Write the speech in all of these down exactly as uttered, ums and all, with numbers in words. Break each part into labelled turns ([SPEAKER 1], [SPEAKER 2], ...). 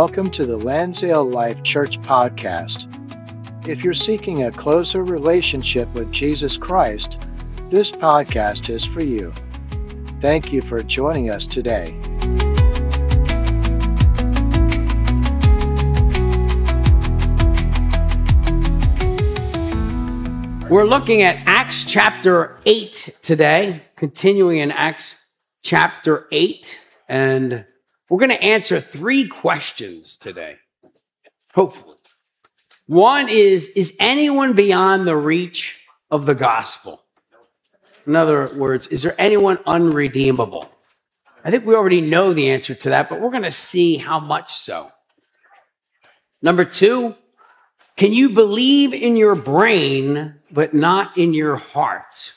[SPEAKER 1] Welcome to the Lansdale Life Church podcast. If you're seeking a closer relationship with Jesus Christ, this podcast is for you. Thank you for joining us today.
[SPEAKER 2] We're looking at Acts chapter eight today, continuing in Acts chapter eight, and we're going to answer three questions today, hopefully. One is, is anyone beyond the reach of the gospel? In other words, is there anyone unredeemable? I think we already know the answer to that, but we're going to see how much so. Number two, can you believe in your brain, but not in your heart?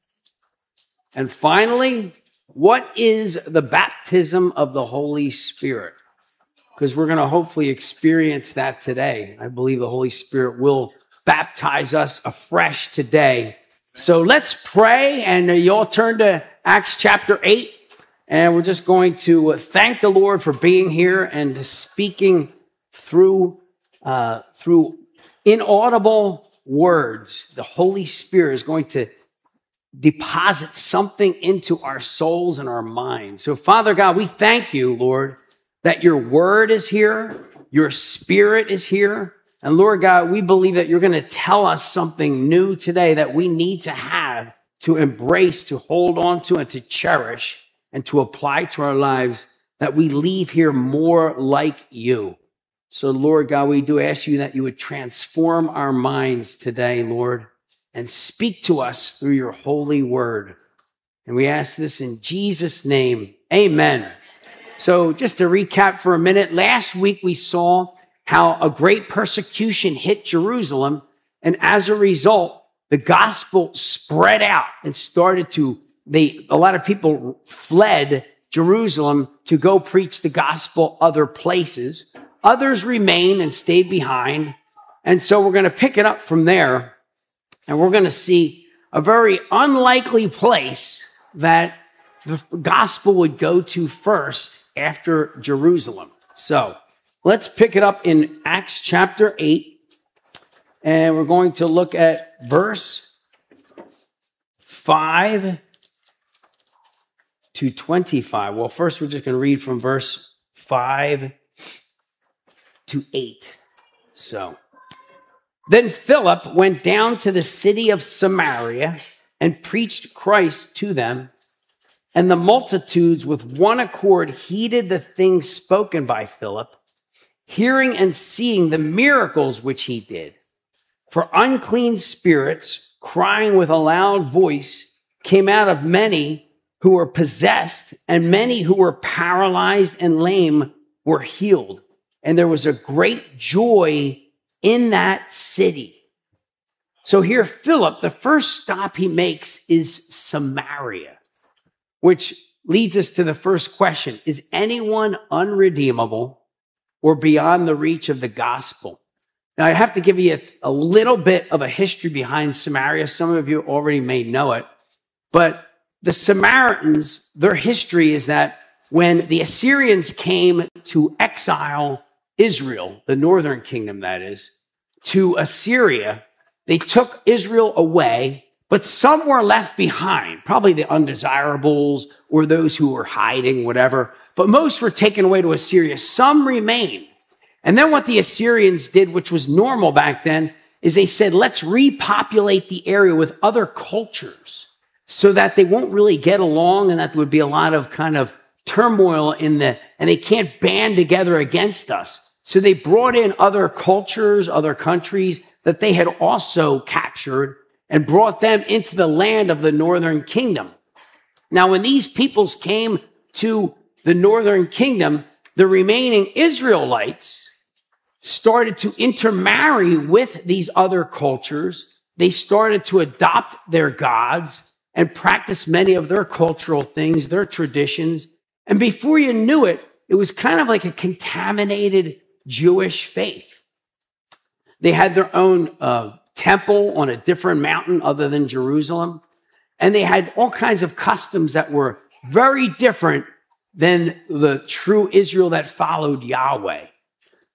[SPEAKER 2] And finally, what is the baptism of the Holy Spirit? Because we're going to hopefully experience that today. I believe the Holy Spirit will baptize us afresh today. So let's pray, and you all turn to Acts chapter eight, and we're just going to thank the Lord for being here and speaking through uh, through inaudible words. The Holy Spirit is going to deposit something into our souls and our minds. So, Father God, we thank you, Lord, that your word is here, your spirit is here. And Lord God, we believe that you're going to tell us something new today that we need to have, to embrace, to hold on to, and to cherish, and to apply to our lives, that we leave here more like you. So, Lord God, we do ask you that you would transform our minds today, Lord, and speak to us through your holy word. And we ask this in Jesus' name. Amen. So just to recap for a minute, last week we saw how a great persecution hit Jerusalem. And as a result, the gospel spread out and started to, they, a lot of people fled Jerusalem to go preach the gospel other places. Others remained and stayed behind. And so we're going to pick it up from there. And we're going to see a very unlikely place that the gospel would go to first after Jerusalem. So let's pick it up in Acts chapter eight. And we're going to look at verse five to twenty-five. Well, first we're just going to read from verse five to eight. So, then Philip went down to the city of Samaria and preached Christ to them. And the multitudes with one accord heeded the things spoken by Philip, hearing and seeing the miracles which he did. For unclean spirits, crying with a loud voice, came out of many who were possessed, and many who were paralyzed and lame were healed. And there was a great joy in that city. So here, Philip, the first stop he makes is Samaria, which leads us to the first question. Is anyone unredeemable or beyond the reach of the gospel? Now, I have to give you a, a little bit of a history behind Samaria. Some of you already may know it, but the Samaritans, their history is that when the Assyrians came to exile Israel, the northern kingdom that is, to Assyria, they took Israel away, but some were left behind, probably the undesirables or those who were hiding, whatever. But most were taken away to Assyria. Some remained. And then what the Assyrians did, which was normal back then, is they said, let's repopulate the area with other cultures so that they won't really get along and that there would be a lot of kind of turmoil in the, and they can't band together against us. So they brought in other cultures, other countries that they had also captured and brought them into the land of the northern kingdom. Now, when these peoples came to the northern kingdom, the remaining Israelites started to intermarry with these other cultures. They started to adopt their gods and practice many of their cultural things, their traditions. And before you knew it, it was kind of like a contaminated Jewish faith. They had their own uh, temple on a different mountain other than Jerusalem. And they had all kinds of customs that were very different than the true Israel that followed Yahweh.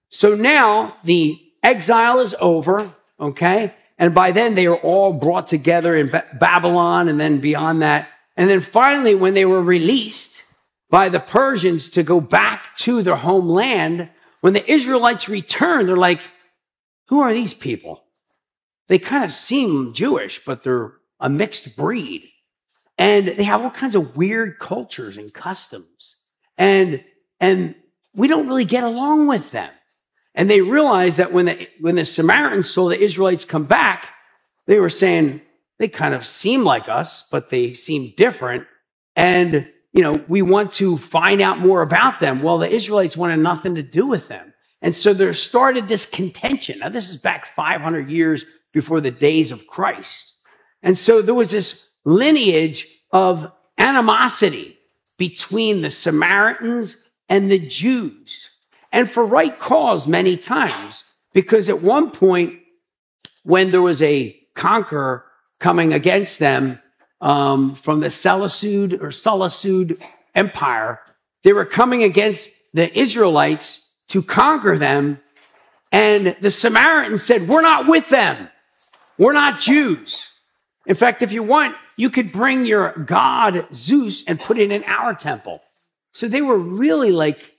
[SPEAKER 2] so now the exile is over, okay? And by then they were all brought together in Babylon and then beyond that. And then finally, when they were released by the Persians to go back to their homeland, when the Israelites returned, they're like, who are these people? They kind of seem Jewish, but they're a mixed breed. And they have all kinds of weird cultures and customs. And, and we don't really get along with them. And they realized that when the, when the Samaritans saw the Israelites come back, they were saying, they kind of seem like us, but they seem different. And, you know, we want to find out more about them. Well, the Israelites wanted nothing to do with them. And so there started this contention. Now, this is back five hundred years before the days of Christ. And so there was this lineage of animosity between the Samaritans and the Jews. And for right cause many times, because at one point, when there was a conqueror coming against them um, from the Seleucid or Seleucid Empire, they were coming against the Israelites to conquer them. And the Samaritans said, we're not with them. We're not Jews. In fact, if you want, you could bring your god Zeus and put it in our temple. So they were really like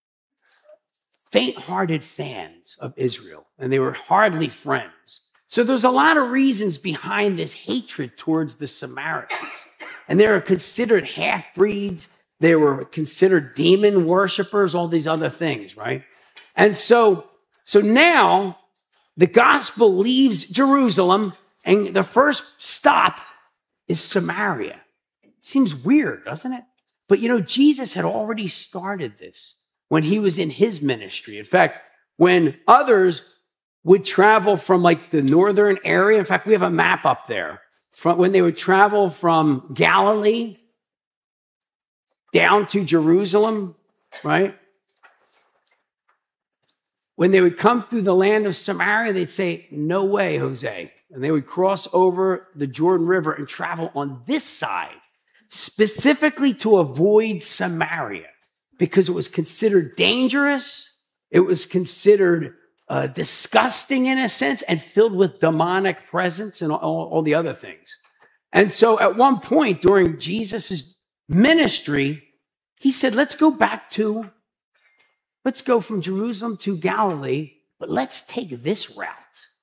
[SPEAKER 2] faint-hearted fans of Israel, and they were hardly friends. So there's a lot of reasons behind this hatred towards the Samaritans. And they were considered half-breeds. They were considered demon worshipers, all these other things, right? And so, so now the gospel leaves Jerusalem, and the first stop is Samaria. Seems weird, doesn't it? But you know, Jesus had already started this when he was in his ministry. In fact, when others would travel from like the northern area, in fact, we have a map up there, from when they would travel from Galilee down to Jerusalem, right? When they would come through the land of Samaria, they'd say, no way, Jose. And they would cross over the Jordan River and travel on this side, specifically to avoid Samaria, because it was considered dangerous. It was considered uh, disgusting in a sense and filled with demonic presence and all, all the other things. And so at one point during Jesus' ministry, he said, let's go back to, let's go from Jerusalem to Galilee, but let's take this route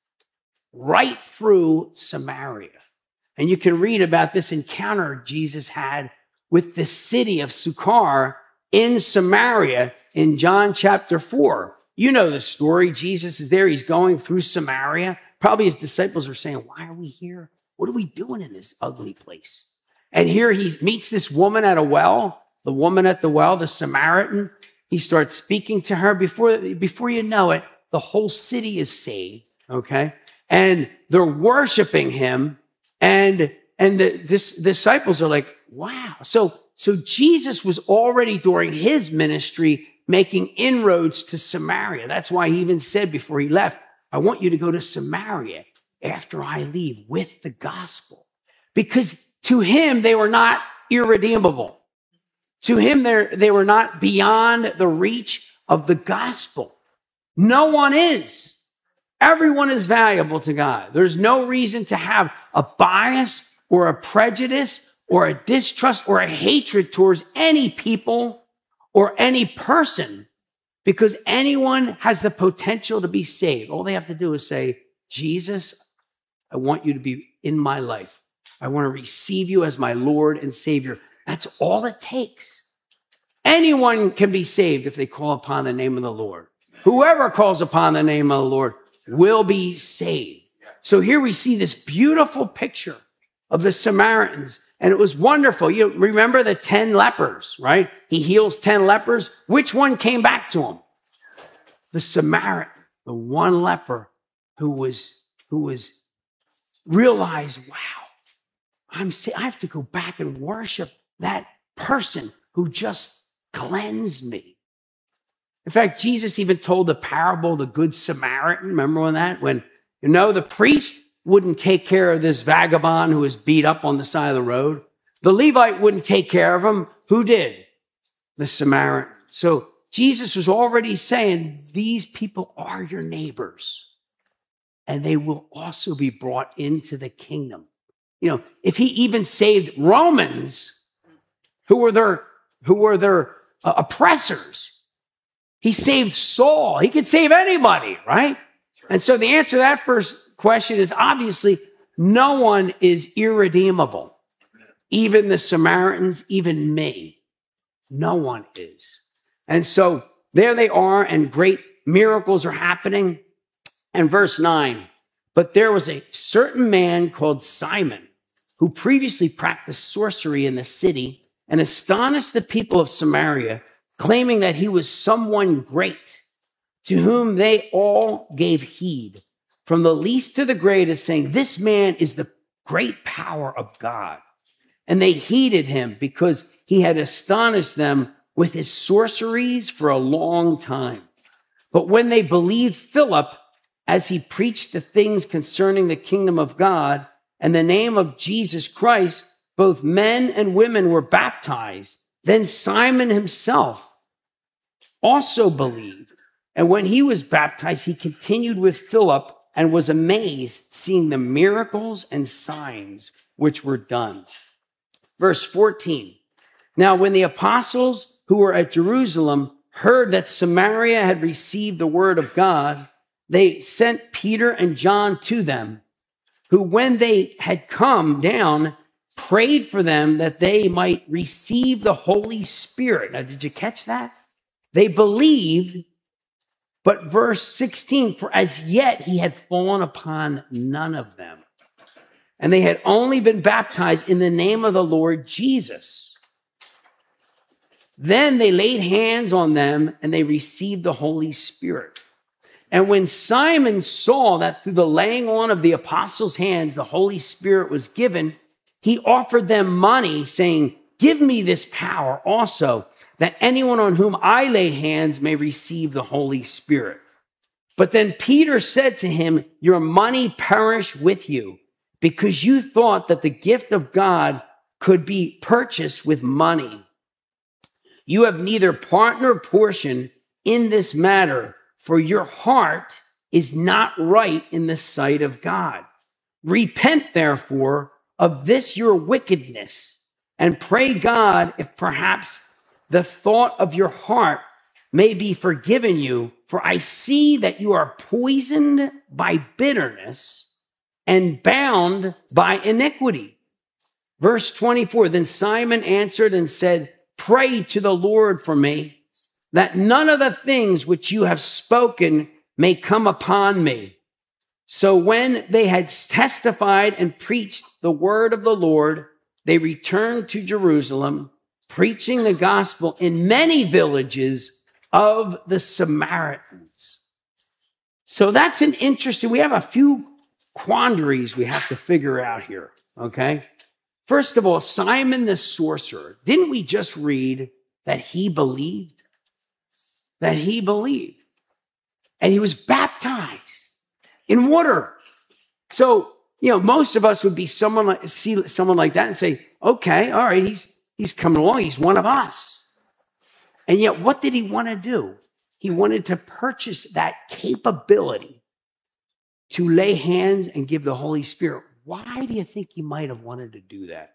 [SPEAKER 2] right through Samaria. And you can read about this encounter Jesus had with the city of Sychar in Samaria in John chapter four. You know the story. Jesus is there. He's going through Samaria. Probably his disciples are saying, why are we here? What are we doing in this ugly place? And here he meets this woman at a well, the woman at the well, the Samaritan. He starts speaking to her. Before, before you know it, the whole city is saved, okay? And they're worshiping him. And, and the this, disciples are like, wow. So, so Jesus was already during his ministry making inroads to Samaria. That's why he even said before he left, I want you to go to Samaria after I leave with the gospel. Because to him, they were not irredeemable. To him, they were not beyond the reach of the gospel. No one is. Everyone is valuable to God. There's no reason to have a bias or a prejudice or a distrust or a hatred towards any people or any person, because anyone has the potential to be saved. All they have to do is say, Jesus, I want you to be in my life. I want to receive you as my Lord and Savior. That's all it takes. Anyone can be saved if they call upon the name of the Lord. Whoever calls upon the name of the Lord will be saved. So here we see this beautiful picture of the Samaritans, and it was wonderful. You remember the ten lepers, right? He heals ten lepers. Which one came back to him? The Samaritan, the one leper who was, who was realized, wow, I'm, I have to go back and worship that person who just cleansed me. In fact, Jesus even told the parable of the Good Samaritan. Remember when that? When, you know, the priest wouldn't take care of this vagabond who was beat up on the side of the road. The Levite wouldn't take care of him. Who did? The Samaritan. So, Jesus was already saying, these people are your neighbors, and they will also be brought into the kingdom. You know, if he even saved Romans, who were their, who were their uh, oppressors, he saved Saul. He could save anybody, right? And so the answer to that first question is obviously no one is irredeemable. Even the Samaritans, even me. No one is. And so there they are, and great miracles are happening. And verse nine, but there was a certain man called Simon who previously practiced sorcery in the city and astonished the people of Samaria, claiming that he was someone great, to whom they all gave heed, from the least to the greatest, saying, this man is the great power of God. And they heeded him because he had astonished them with his sorceries for a long time. But when they believed Philip, as he preached the things concerning the kingdom of God and the name of Jesus Christ, both men and women were baptized. Then Simon himself also believed. And when he was baptized, he continued with Philip and was amazed, seeing the miracles and signs which were done. Verse fourteen. Now, when the apostles who were at Jerusalem heard that Samaria had received the word of God, they sent Peter and John to them, who, when they had come down, prayed for them that they might receive the Holy Spirit. Now, did you catch that? They believed, but verse sixteen, for as yet he had fallen upon none of them, and they had only been baptized in the name of the Lord Jesus. Then they laid hands on them, and they received the Holy Spirit. And when Simon saw that through the laying on of the apostles' hands, the Holy Spirit was given, he offered them money, saying, give me this power also, that anyone on whom I lay hands may receive the Holy Spirit. But then Peter said to him, your money perish with you, because you thought that the gift of God could be purchased with money. You have neither part nor portion in this matter, for your heart is not right in the sight of God. Repent, therefore, of this your wickedness, and pray God if perhaps the thought of your heart may be forgiven you, for I see that you are poisoned by bitterness and bound by iniquity. Verse twenty-four, then Simon answered and said, pray to the Lord for me, that none of the things which you have spoken may come upon me. So when they had testified and preached the word of the Lord, they returned to Jerusalem, preaching the gospel in many villages of the Samaritans. So that's an interesting, we have a few quandaries we have to figure out here, okay? First of all, Simon the sorcerer, didn't we just read that he believed? That he believed. And he was baptized in water. So, you know, most of us would be someone like, see someone like that and say, okay, all right, he's, he's coming along. He's one of us. And yet, what did he want to do? He wanted to purchase that capability to lay hands and give the Holy Spirit. Why do you think he might have wanted to do that?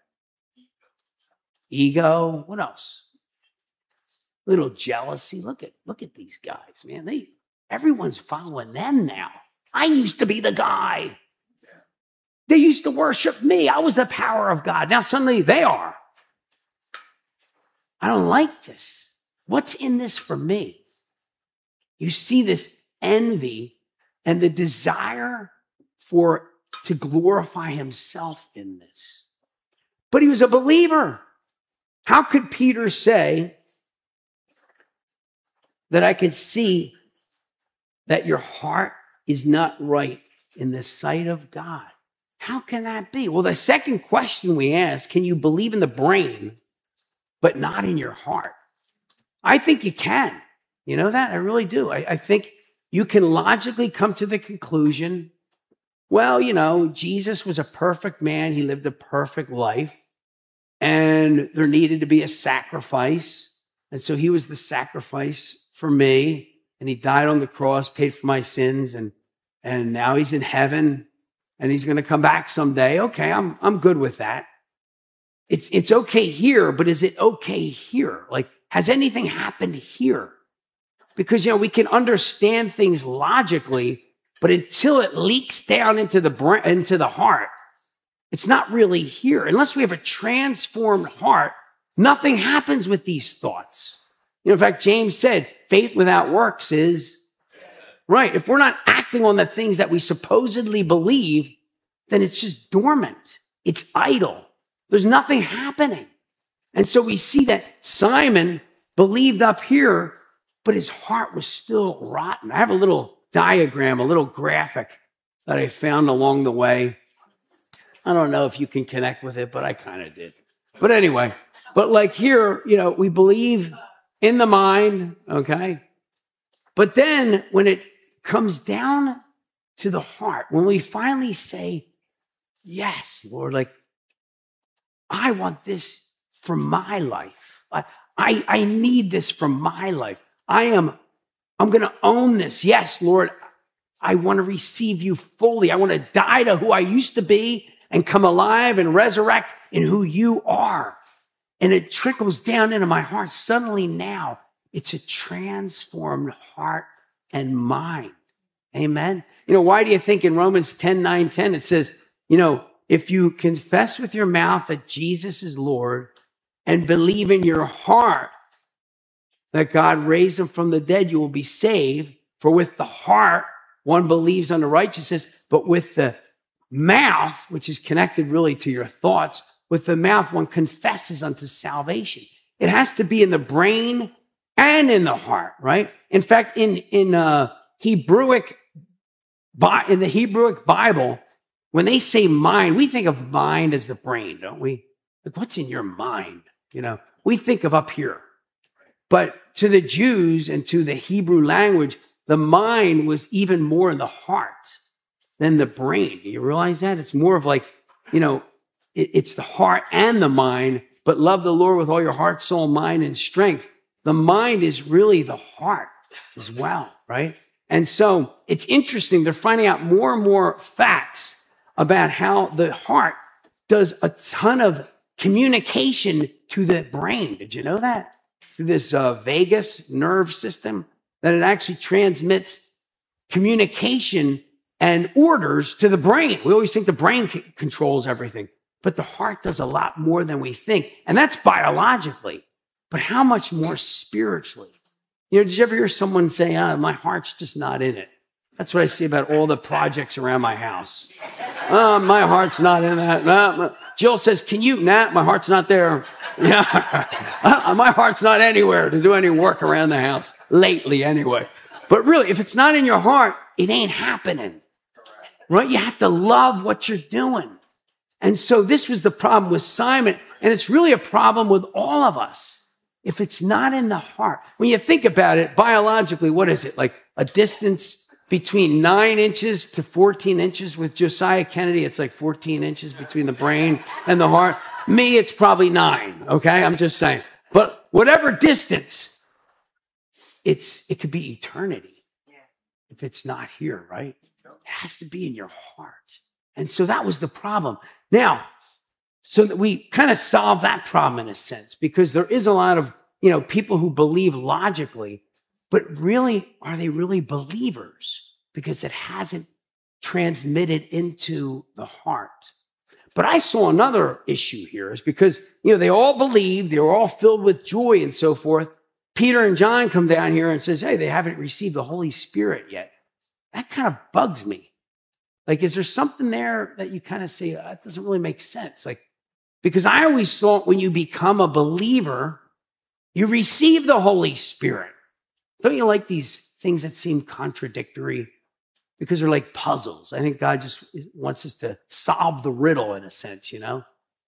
[SPEAKER 2] Ego. What else? Little jealousy. Look at, look at these guys, man. They, everyone's following them now. I used to be the guy. They used to worship me. I was the power of God. Now suddenly they are. I don't like this. What's in this for me? You see this envy and the desire for to glorify himself in this. But he was a believer. How could Peter say that I could see that your heart is not right in the sight of God? How can that be? Well, the second question we ask, can you believe in the brain, but not in your heart? I think you can. You know that? I really do. I, I think you can logically come to the conclusion, well, you know, Jesus was a perfect man. He lived a perfect life. And there needed to be a sacrifice. And so he was the sacrifice for me, and he died on the cross, paid for my sins, and, and now he's in heaven, and he's going to come back someday. Okay, I'm, I'm good with that. It's, it's okay here, but is it okay here? Like, has anything happened here? Because, you know, we can understand things logically, but until it leaks down into the brain, into the heart, it's not really here. Unless we have a transformed heart, nothing happens with these thoughts. You know, in fact, James said, faith without works is right. If we're not acting on the things that we supposedly believe, then it's just dormant. It's idle. There's nothing happening. And so we see that Simon believed up here, but his heart was still rotten. I have a little diagram, a little graphic that I found along the way. I don't know if you can connect with it, but I kind of did. But anyway, but like here, you know, we believe in the mind, okay? But then when it comes down to the heart, when we finally say, yes, Lord, like, I want this for my life. I, I, I need this for my life. I am, I'm going to own this. Yes, Lord, I want to receive you fully. I want to die to who I used to be and come alive and resurrect in who you are. And it trickles down into my heart. Suddenly now, it's a transformed heart and mind. Amen. You know, why do you think in Romans ten, nine, ten, it says, you know, if you confess with your mouth that Jesus is Lord and believe in your heart that God raised him from the dead, you will be saved. For with the heart, one believes unto righteousness, but with the mouth, which is connected really to your thoughts, with the mouth, one confesses unto salvation. It has to be in the brain and in the heart, right? In fact, in, in, uh, Hebrewic, in the Hebrewic Bible, when they say mind, we think of mind as the brain, don't we? Like, what's in your mind? You know, we think of up here. But to the Jews and to the Hebrew language, the mind was even more in the heart than the brain. Do you realize that? It's more of like, you know, it, it's the heart and the mind, but love the Lord with all your heart, soul, mind, and strength. The mind is really the heart as well, right? And so it's interesting. They're finding out more and more facts about how the heart does a ton of communication to the brain. Did you know that? Through this uh, vagus nerve system, that it actually transmits communication and orders to the brain. We always think the brain c- controls everything, but the heart does a lot more than we think. And that's biologically, but how much more spiritually? You know, did you ever hear someone say, ah, my heart's just not in it? That's what I see about all the projects around my house. Oh, my heart's not in that. No, no. Jill says, can you? Nah, my heart's not there. Yeah, my heart's not anywhere to do any work around the house, lately anyway. But really, if it's not in your heart, it ain't happening, right? You have to love what you're doing. And so this was the problem with Simon, and it's really a problem with all of us. If it's not in the heart, when you think about it, biologically, what is it? Like a distance between nine inches to fourteen inches with Josiah Kennedy, it's like fourteen inches between the brain and the heart. Me, it's probably nine, okay? I'm just saying. But whatever distance, it's it could be eternity if it's not here, right? It has to be in your heart. And so that was the problem. Now, so that we kind of solve that problem in a sense, because there is a lot of, you know, people who believe logically, but really, are they really believers? Because it hasn't transmitted into the heart. But I saw another issue here is because, you know, they all believed, they were all filled with joy and so forth. Peter and John come down here and says, hey, they haven't received the Holy Spirit yet. That kind of bugs me. Like, is there something there that you kind of say, that doesn't really make sense? Like, because I always thought when you become a believer, you receive the Holy Spirit. Don't you like these things that seem contradictory? Because they're like puzzles. I think God just wants us to solve the riddle in a sense, you know?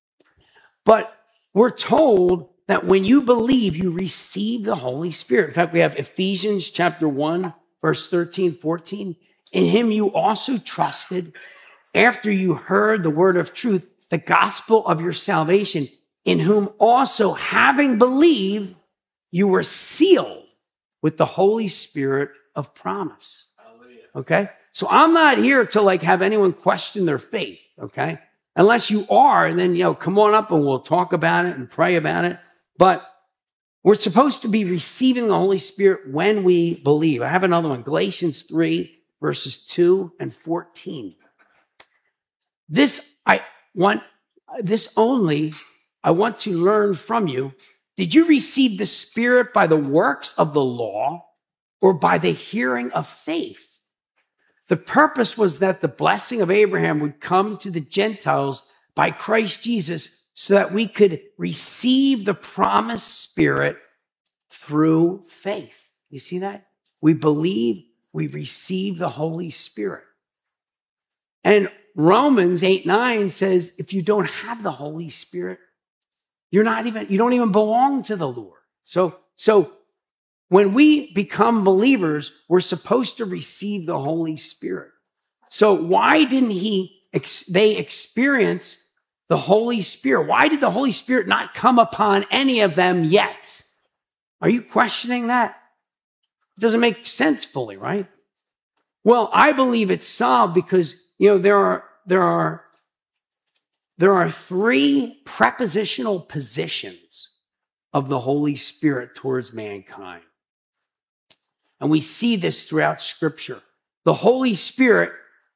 [SPEAKER 2] But we're told that when you believe, you receive the Holy Spirit. In fact, we have Ephesians chapter one, verse thirteen, fourteen. In him you also trusted after you heard the word of truth, the gospel of your salvation, in whom also having believed, you were sealed with the Holy Spirit of promise. Okay? So I'm not here to like have anyone question their faith, okay? Unless you are, and then, you know, come on up and we'll talk about it and pray about it. But we're supposed to be receiving the Holy Spirit when we believe. I have another one, Galatians three, verses two and fourteen. This I want, this only I want to learn from you. Did you receive the Spirit by the works of the law or by the hearing of faith? The purpose was that the blessing of Abraham would come to the Gentiles by Christ Jesus so that we could receive the promised Spirit through faith. You see that? We believe, we receive the Holy Spirit. And Romans eight nine says, if you don't have the Holy Spirit, you're not even, you don't even belong to the Lord. So, so when we become believers, we're supposed to receive the Holy Spirit. So why didn't he, they experience the Holy Spirit? Why did the Holy Spirit not come upon any of them yet? Are you questioning that? It doesn't make sense fully, right? Well, I believe it's solved because, you know, there are, there are, there are three prepositional positions of the Holy Spirit towards mankind. And we see this throughout Scripture. The Holy Spirit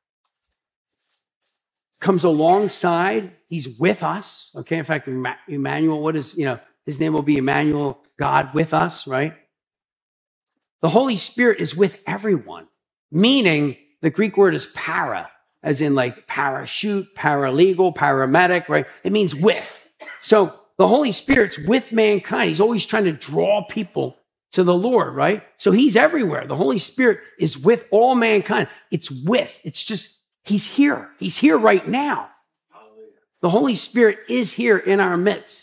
[SPEAKER 2] comes alongside. He's with us. Okay. In fact, Emmanuel, what is, you know, his name will be Emmanuel, God with us, right? The Holy Spirit is with everyone, meaning the Greek word is para, as in like parachute, paralegal, paramedic, right? It means with. So the Holy Spirit's with mankind. He's always trying to draw people to the Lord, right? So he's everywhere. The Holy Spirit is with all mankind. It's with. It's just, he's here. He's here right now. The Holy Spirit is here in our midst.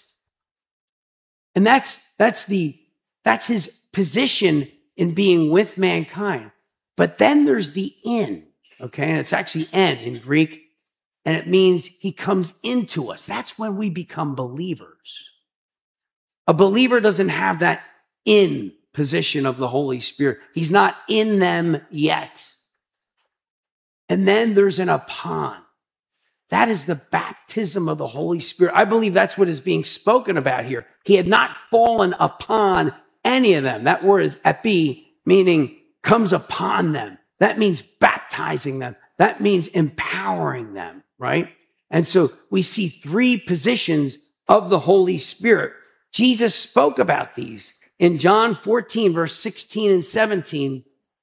[SPEAKER 2] And that's, that's the, that's his position in being with mankind. But then there's the in, okay? And it's actually en in Greek. And it means he comes into us. That's when we become believers. A believer doesn't have that in position of the Holy Spirit. He's not in them yet. And then there's an upon. That is the baptism of the Holy Spirit. I believe that's what is being spoken about here. He had not fallen upon any of them. That word is epi, meaning comes upon them. That means baptizing them. That means empowering them, right? And so we see three positions of the Holy Spirit. Jesus spoke about these in John fourteen, verse sixteen and seventeen.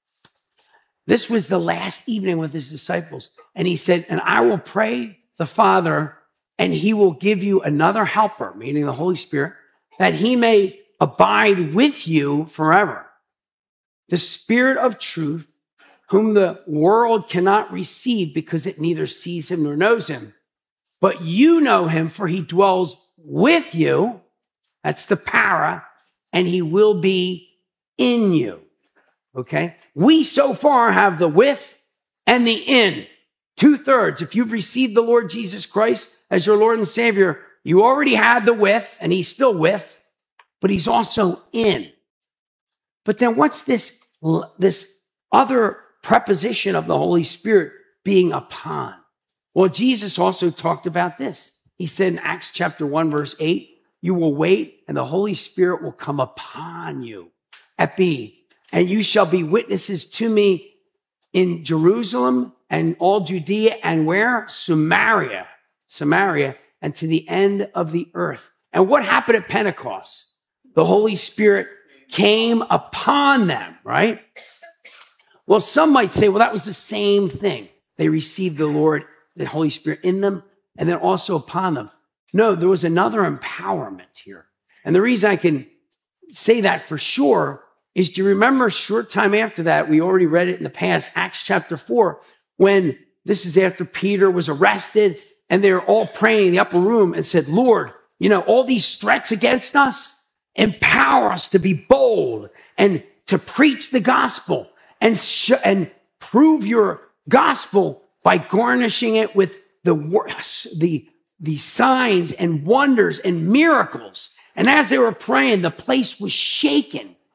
[SPEAKER 2] This was the last evening with his disciples. And he said, and I will pray the Father, and he will give you another helper, meaning the Holy Spirit, that he may abide with you forever. The Spirit of truth, whom the world cannot receive because it neither sees him nor knows him. But you know him, for he dwells with you. That's the para, and he will be in you. Okay? We so far have the with and the in. Two-thirds. If you've received the Lord Jesus Christ as your Lord and Savior, you already had the with, and he's still with, but he's also in. But then what's this, this other preposition of the Holy Spirit being upon? Well, Jesus also talked about this. He said in Acts chapter one, verse eight, you will wait, and the Holy Spirit will come upon you. Epi. And you shall be witnesses to me in Jerusalem and all Judea and where? Samaria. Samaria and to the end of the earth. And what happened at Pentecost? The Holy Spirit came upon them, right? Well, some might say, well, that was the same thing. They received the Lord, the Holy Spirit in them, and then also upon them. No, there was another empowerment here. And the reason I can say that for sure is, do you remember a short time after that, we already read it in the past, Acts chapter four, when this is after Peter was arrested and they were all praying in the upper room and said, Lord, you know, all these threats against us, empower us to be bold and to preach the gospel and, sh- and prove your gospel by garnishing it with the, the, the signs and wonders and miracles. And as they were praying, the place was shaken.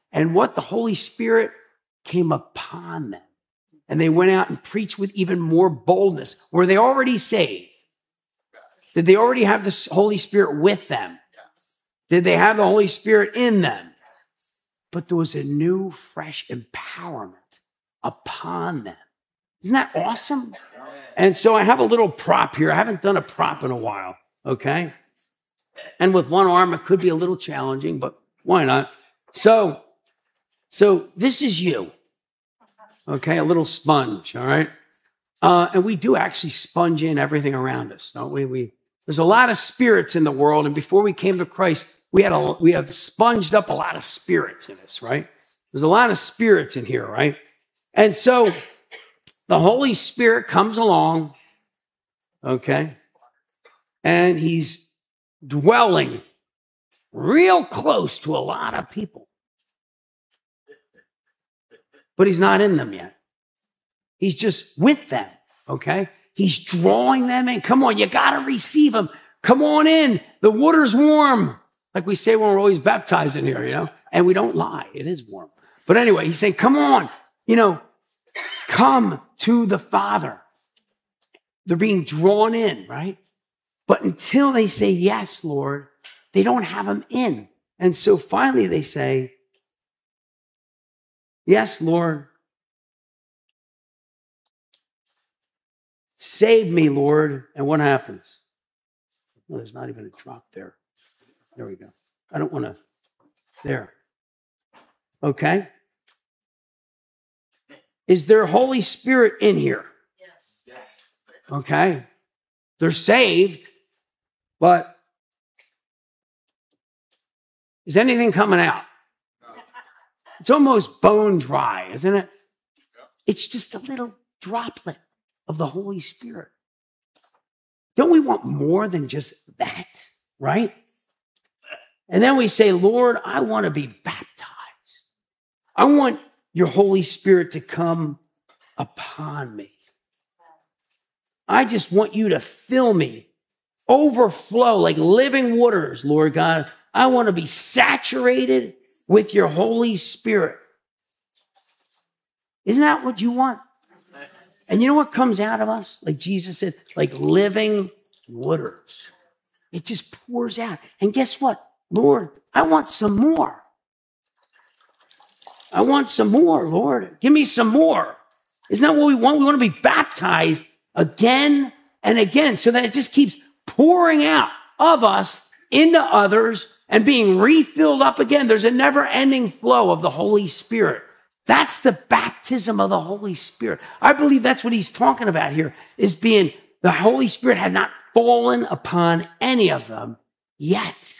[SPEAKER 2] And what the Holy Spirit came upon them. And they went out and preached with even more boldness. Were they already saved? Did they already have the Holy Spirit with them? Did they have the Holy Spirit in them? But there was a new, fresh empowerment upon them. Isn't that awesome? And so I have a little prop here. I haven't done a prop in a while, okay? And with one arm, it could be a little challenging, but why not? So, so this is you, okay? A little sponge, all right? Uh, and we do actually sponge in everything around us, don't we? We There's a lot of spirits in the world, and before we came to Christ, we had a, we have sponged up a lot of spirits in us, right? There's a lot of spirits in here, right? And so the Holy Spirit comes along, okay? And he's dwelling real close to a lot of people. But he's not in them yet. He's just with them, okay? He's drawing them in. Come on, you got to receive him. Come on in. The water's warm. Like we say when we're always baptized in here, you know? And we don't lie. It is warm. But anyway, he's saying, come on, you know, come to the Father. They're being drawn in, right? But until they say, yes, Lord, they don't have him in. And so finally they say, yes, Lord. Save me, Lord. And what happens? Well, there's not even a drop there. There we go. I don't want to. There. Okay. Is there Holy Spirit in here?
[SPEAKER 3] Yes. Yes.
[SPEAKER 2] Okay. They're saved, but is anything coming out? It's almost bone dry, isn't it? It's just a little droplet of the Holy Spirit. Don't we want more than just that, right? And then we say, Lord, I want to be baptized. I want your Holy Spirit to come upon me. I just want you to fill me, overflow like living waters, Lord God. I want to be saturated with your Holy Spirit. Isn't that what you want? And you know what comes out of us? Like Jesus said, like living waters. It just pours out. And guess what? Lord, I want some more. I want some more, Lord. Give me some more. Isn't that what we want? We want to be baptized again and again so that it just keeps pouring out of us into others and being refilled up again. There's a never-ending flow of the Holy Spirit. That's the baptism of the Holy Spirit. I believe that's what he's talking about here, is being the Holy Spirit had not fallen upon any of them yet.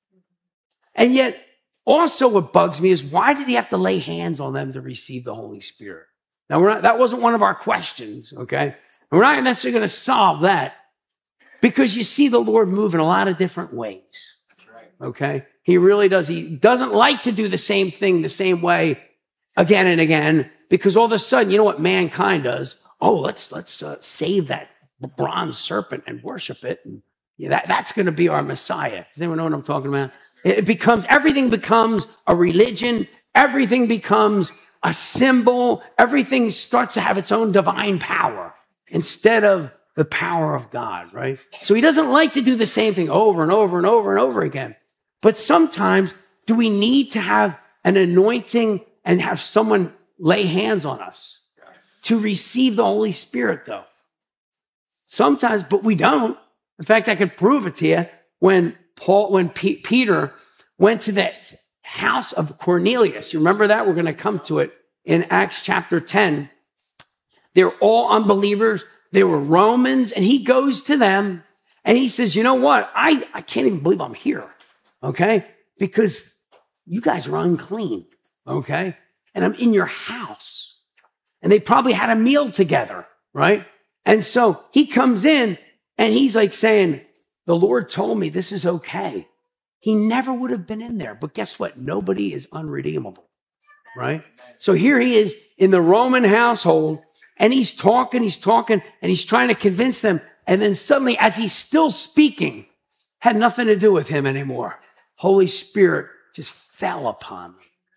[SPEAKER 2] And yet, also what bugs me is, why did he have to lay hands on them to receive the Holy Spirit? Now, we're not, that wasn't one of our questions, okay? We're not necessarily going to solve that, because you see the Lord move in a lot of different ways, okay? He really does. He doesn't like to do the same thing the same way again and again, because all of a sudden, you know what mankind does? Oh, let's let's uh, save that bronze serpent and worship it. And yeah, that, that's going to be our Messiah. Does anyone know what I'm talking about? It becomes, everything becomes a religion. Everything becomes a symbol. Everything starts to have its own divine power instead of the power of God, right? So he doesn't like to do the same thing over and over and over and over again. But sometimes, do we need to have an anointing and have someone lay hands on us to receive the Holy Spirit, though? Sometimes, but we don't. In fact, I could prove it to you. When Paul, when P- Peter went to the house of Cornelius, you remember that? We're going to come to it in Acts chapter ten. They're all unbelievers. They were Romans, and he goes to them and he says, you know what? I, I can't even believe I'm here, okay? Because you guys are unclean, okay? And I'm in your house. And they probably had a meal together, right? And so he comes in and he's like saying, the Lord told me this is okay. He never would have been in there. But guess what? Nobody is unredeemable, right? So here he is in the Roman household, and he's talking, he's talking, and he's trying to convince them. And then suddenly, as he's still speaking, had nothing to do with him anymore. Holy Spirit just fell upon them.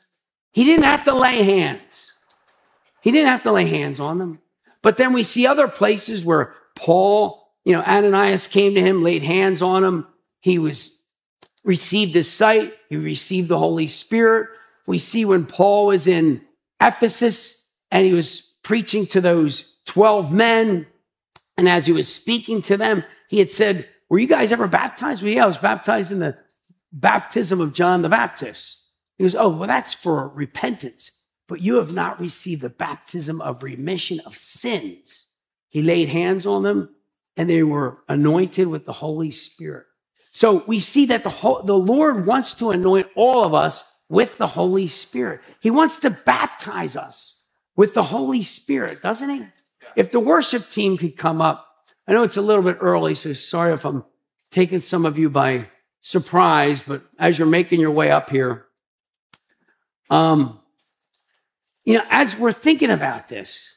[SPEAKER 2] He didn't have to lay hands. He didn't have to lay hands on them. But then we see other places where Paul, you know, Ananias came to him, laid hands on him. He was received his sight. He received the Holy Spirit. We see when Paul was in Ephesus and he was preaching to those twelve men. And as he was speaking to them, he had said, were you guys ever baptized? Well, yeah, I was baptized in the baptism of John the Baptist. He goes, oh, well, that's for repentance, but you have not received the baptism of remission of sins. He laid hands on them and they were anointed with the Holy Spirit. So we see that the, whole, the Lord wants to anoint all of us with the Holy Spirit. He wants to baptize us with the Holy Spirit, doesn't he? If the worship team could come up. I know it's a little bit early, so sorry if I'm taking some of you by surprise, but as you're making your way up here, um, you know, as we're thinking about this,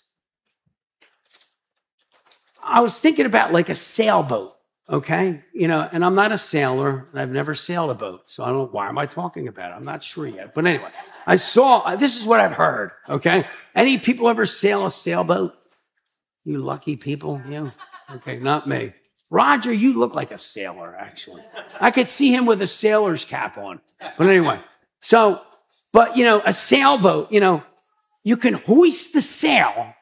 [SPEAKER 2] I was thinking about like a sailboat, okay? You know, and I'm not a sailor, and I've never sailed a boat, so I don't know, why am I talking about it? I'm not sure yet. But anyway, I saw, this is what I've heard, okay? Any people ever sail a sailboat? You lucky people, you? Okay, not me. Roger, you look like a sailor, actually. I could see him with a sailor's cap on. But anyway, so, but, you know, a sailboat, you know, you can hoist the sail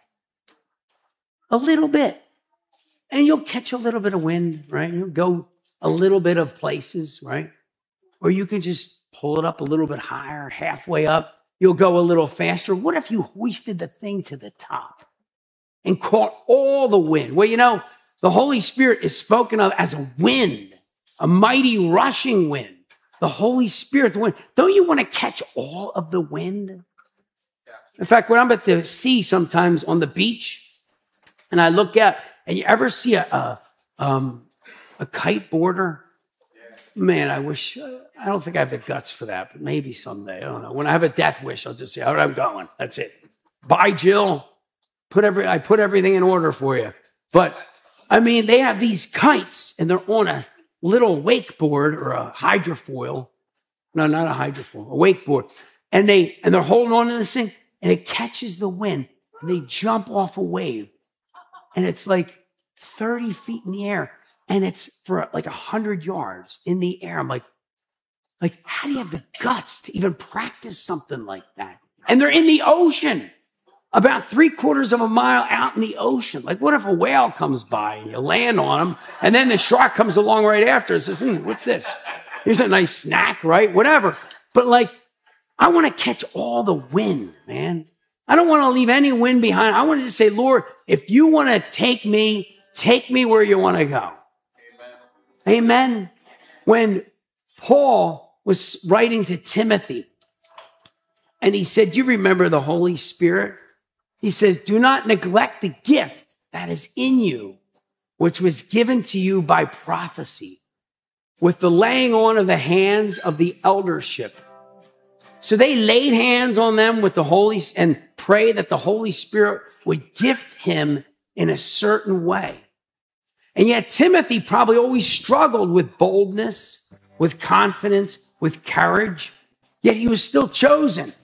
[SPEAKER 2] a little bit, and you'll catch a little bit of wind, right? You'll go a little bit of places, right? Or you can just pull it up a little bit higher, halfway up. You'll go a little faster. What if you hoisted the thing to the top and caught all the wind? Well, you know, the Holy Spirit is spoken of as a wind, a mighty rushing wind. The Holy Spirit, the wind. Don't you want to catch all of the wind? In fact, when I'm at the sea sometimes on the beach, and I look out, and you ever see a, a, um, a kite boarder? Man, I wish, uh, I don't think I have the guts for that, but maybe someday. I don't know. When I have a death wish, I'll just say, all right, I'm going. That's it. Bye, Jill. Put every, I put everything in order for you. But I mean, they have these kites and they're on a little wakeboard or a hydrofoil. No, not a hydrofoil, a wakeboard. And they, and they're holding on to this thing and it catches the wind and they jump off a wave. And it's like thirty feet in the air and it's for like a hundred yards in the air. I'm like, like, how do you have the guts to even practice something like that? And they're in the ocean. About three quarters of a mile out in the ocean. Like, what if a whale comes by and you land on him, and then the shark comes along right after and says, hmm, what's this? Here's a nice snack, right? Whatever. But like, I want to catch all the wind, man. I don't want to leave any wind behind. I want to just say, Lord, if you want to take me, take me where you want to go. Amen. Amen. When Paul was writing to Timothy, and he said, you remember the Holy Spirit? He says, do not neglect the gift that is in you, which was given to you by prophecy, with the laying on of the hands of the eldership. So they laid hands on them with the Holy and prayed that the Holy Spirit would gift him in a certain way. And yet Timothy probably always struggled with boldness, with confidence, with courage, yet he was still chosen.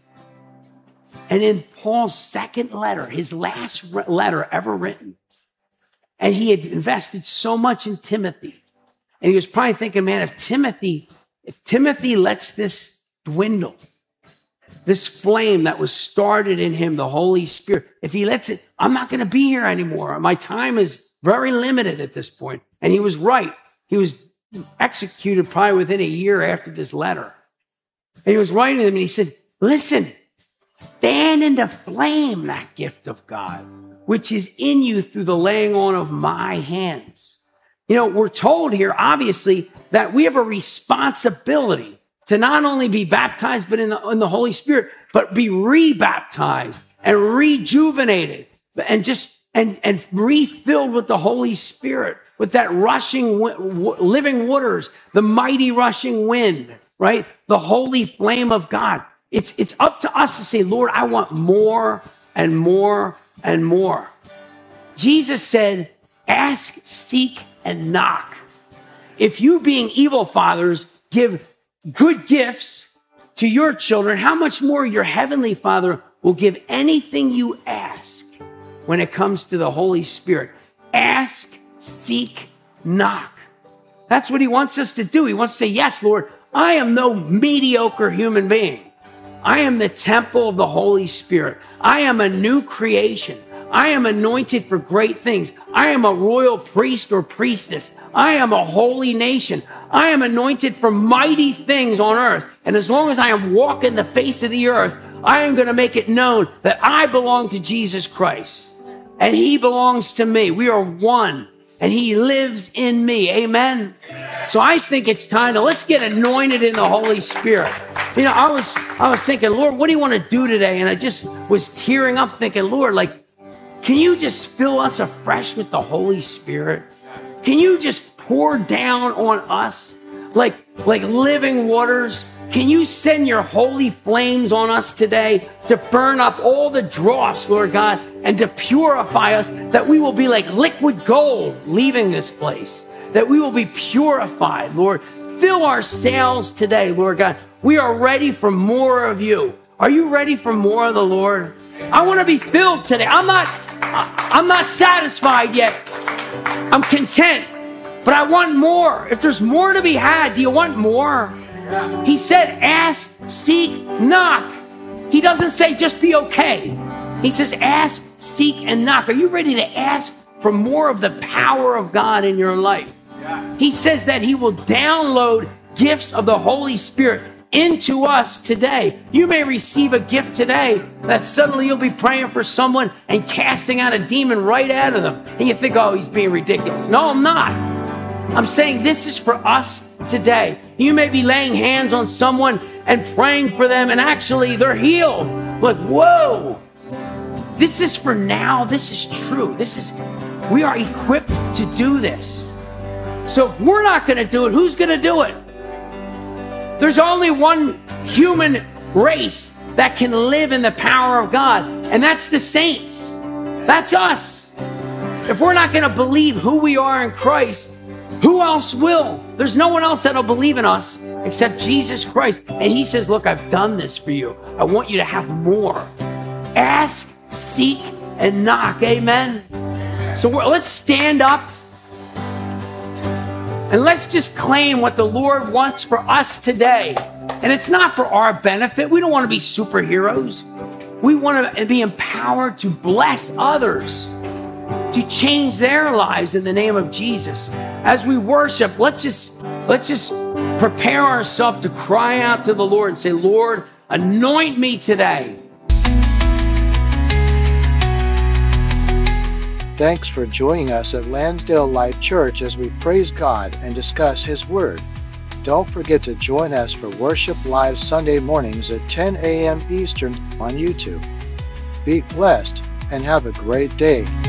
[SPEAKER 2] And in Paul's second letter, his last letter ever written, and he had invested so much in Timothy, and he was probably thinking, man, if Timothy, if Timothy lets this dwindle, this flame that was started in him, the Holy Spirit, if he lets it, I'm not going to be here anymore. My time is very limited at this point. And he was right. He was executed probably within a year after this letter. And he was writing to them and he said, listen, fan into flame that gift of God, which is in you through the laying on of my hands. You know, we're told here, obviously, that we have a responsibility to not only be baptized, but in the, in the Holy Spirit, but be rebaptized and rejuvenated and just, and, and refilled with the Holy Spirit, with that rushing, living waters, the mighty rushing wind, right? The holy flame of God. It's, it's up to us to say, Lord, I want more and more and more. Jesus said, ask, seek, and knock. If you, being evil fathers, give good gifts to your children, how much more your heavenly Father will give anything you ask when it comes to the Holy Spirit. Ask, seek, knock. That's what he wants us to do. He wants to say, yes, Lord, I am no mediocre human being. I am the temple of the Holy Spirit. I am a new creation. I am anointed for great things. I am a royal priest or priestess. I am a holy nation. I am anointed for mighty things on earth. And as long as I am walking the face of the earth, I am going to make it known that I belong to Jesus Christ. And he belongs to me. We are one. And he lives in me. Amen. So I think it's time to let's get anointed in the Holy Spirit. You know, I was I was thinking, Lord, what do you want to do today? And I just was tearing up thinking, Lord, like, can you just fill us afresh with the Holy Spirit? Can you just pour down on us like, like living waters? Can you send your holy flames on us today to burn up all the dross, Lord God, and to purify us, that we will be like liquid gold leaving this place, that we will be purified, Lord. Fill our sails today, Lord God. We are ready for more of you. Are you ready for more of the Lord? I want to be filled today. I'm not, I'm not satisfied yet. I'm content, but I want more. If there's more to be had, do you want more? He said, ask, seek, knock. He doesn't say just be okay. He says, ask, seek, and knock. Are you ready to ask for more of the power of God in your life? He says that he will download gifts of the Holy Spirit into us today. You may receive a gift today that suddenly you'll be praying for someone and casting out a demon right out of them. And you think, oh, he's being ridiculous. No, I'm not. I'm saying this is for us today. You may be laying hands on someone and praying for them, and actually they're healed. Like, whoa, this is for now. This is true. This is, we are equipped to do this. So if we're not going to do it, who's going to do it? There's only one human race that can live in the power of God, and that's the saints. That's us. If we're not going to believe who we are in Christ, who else will? There's no one else that'll believe in us except Jesus Christ. And he says, look, I've done this for you. I want you to have more. Ask, seek, and knock. Amen. So we're, let's stand up and let's just claim what the Lord wants for us today. And it's not for our benefit. We don't want to be superheroes. We want to be empowered to bless others, to change their lives in the name of Jesus. As we worship, let's just let's just prepare ourselves to cry out to the Lord and say, Lord, anoint me today.
[SPEAKER 1] Thanks for joining us at Lansdale Life Church as we praise God and discuss His Word. Don't forget to join us for Worship Live Sunday mornings at ten a.m. Eastern on YouTube. Be blessed and have a great day.